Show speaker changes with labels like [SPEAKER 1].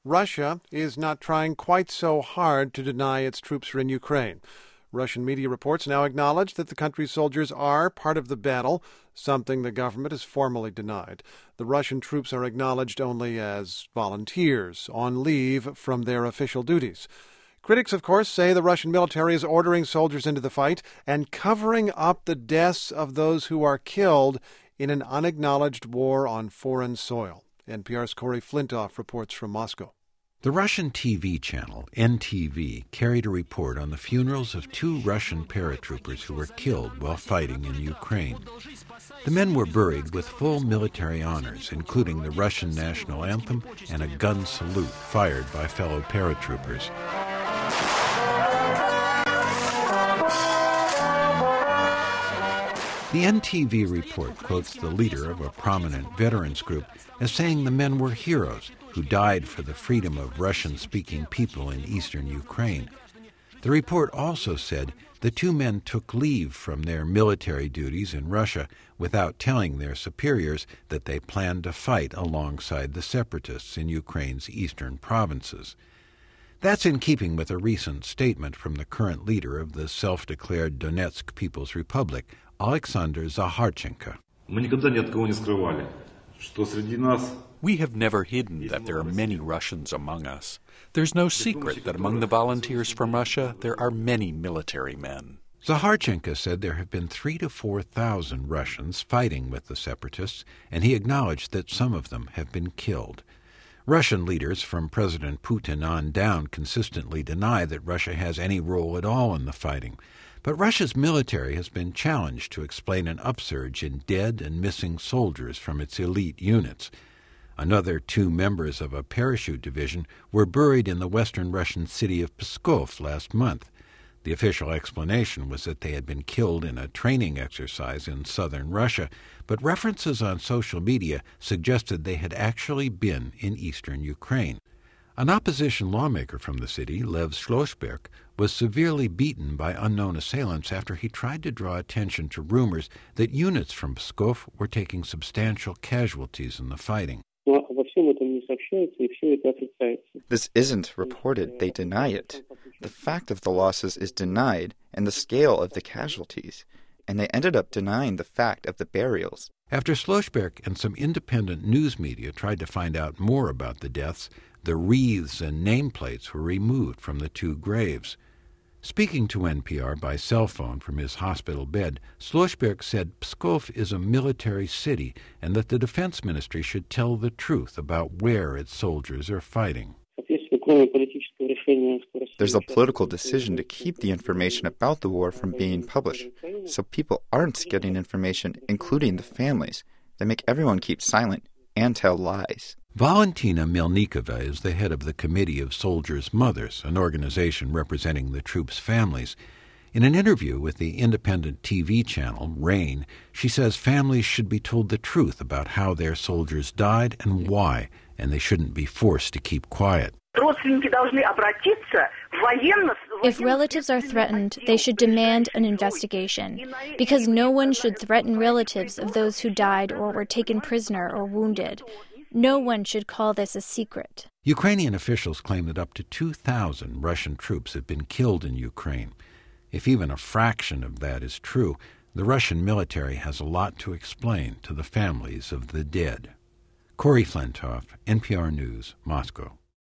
[SPEAKER 1] Russia is not trying quite so hard to deny its troops are in Ukraine. Russian media reports now acknowledge that the country's soldiers are part of the battle, something the government has formally denied. The Russian troops are acknowledged only as volunteers on leave from their official duties. Critics, of course, say the Russian military is ordering soldiers into the fight and covering up the deaths of those who are killed in an unacknowledged war on foreign soil. NPR's Corey Flintoff reports from Moscow.
[SPEAKER 2] The Russian TV channel, NTV, carried a report on the funerals of 2 Russian paratroopers who were killed while fighting in Ukraine. The men were buried with full military honors, including the Russian national anthem and a gun salute fired by fellow paratroopers. The NTV report quotes the leader of a prominent veterans group as saying the men were heroes who died for the freedom of Russian-speaking people in eastern Ukraine. The report also said the 2 men took leave from their military duties in Russia without telling their superiors that they planned to fight alongside the separatists in Ukraine's eastern provinces. That's in keeping with a recent statement from the current leader of the self-declared Donetsk People's Republic, Alexander Zaharchenko.
[SPEAKER 3] We have never hidden that there are many Russians among us. There's no secret that among the volunteers from Russia there are many military men.
[SPEAKER 2] Zaharchenko said there have been 3,000 to 4,000 Russians fighting with the separatists, and he acknowledged that some of them have been killed. Russian leaders from President Putin on down consistently deny that Russia has any role at all in the fighting. But Russia's military has been challenged to explain an upsurge in dead and missing soldiers from its elite units. Another 2 members of a parachute division were buried in the western Russian city of Pskov last month. The official explanation was that they had been killed in a training exercise in southern Russia, but references on social media suggested they had actually been in eastern Ukraine. An opposition lawmaker from the city, Lev Shloshberg, was severely beaten by unknown assailants after he tried to draw attention to rumors that units from Pskov were taking substantial casualties in the fighting.
[SPEAKER 4] This isn't reported. They deny it. The fact of the losses is denied, and the scale of the casualties. And they ended up denying the fact of the burials.
[SPEAKER 2] After Shloshberg and some independent news media tried to find out more about the deaths, the wreaths and nameplates were removed from the 2 graves. Speaking to NPR by cell phone from his hospital bed, Shloshberg said Pskov is a military city and that the defense ministry should tell the truth about where its soldiers are fighting.
[SPEAKER 4] There's a political decision to keep the information about the war from being published, so people aren't getting information, including the families. They make everyone keep silent and tell lies.
[SPEAKER 2] Valentina Melnikova is the head of the Committee of Soldiers' Mothers, an organization representing the troops' families. In an interview with the independent TV channel, RAIN, she says families should be told the truth about how their soldiers died and why, and they shouldn't be forced to keep quiet.
[SPEAKER 5] If relatives are threatened, they should demand an investigation, because no one should threaten relatives of those who died or were taken prisoner or wounded. No one should call this a secret.
[SPEAKER 2] Ukrainian officials claim that up to 2,000 Russian troops have been killed in Ukraine. If even a fraction of that is true, the Russian military has a lot to explain to the families of the dead. Corey Flintoff, NPR News, Moscow.